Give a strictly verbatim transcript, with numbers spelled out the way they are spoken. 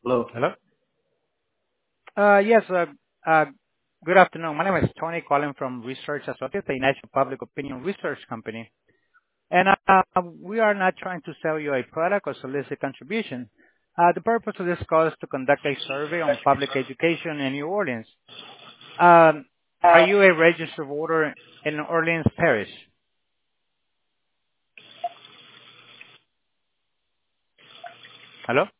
Hello. Hello? Uh, Yes, uh, uh, good afternoon. My name is Tony, calling from Research Associates, a national public opinion research company. And uh, we are not trying to sell you a product or solicit contribution. Uh, The purpose of this call is to conduct a survey on public education in New Orleans. Um, Are you a registered voter in Orleans Parish? Hello?